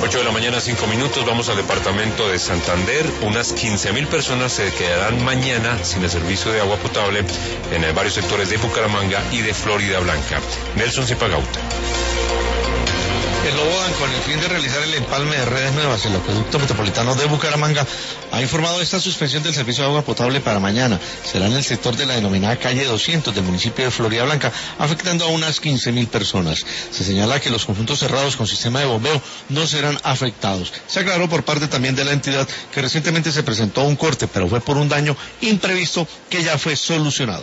8 de la mañana, 5 minutos, vamos al departamento de Santander. Unas 15.000 personas se quedarán mañana sin el servicio de agua potable en varios sectores de Bucaramanga y de Florida Blanca. Nelson Zipagauta. El Lobodan, con el fin de realizar el empalme de redes nuevas, el acueducto metropolitano de Bucaramanga ha informado esta suspensión del servicio de agua potable para mañana. Será en el sector de la denominada calle 200 del municipio de Florida Blanca, afectando a unas 15.000 personas. Se señala que los conjuntos cerrados con sistema de bombeo no serán afectados. Se aclaró por parte también de la entidad que recientemente se presentó un corte, pero fue por un daño imprevisto que ya fue solucionado.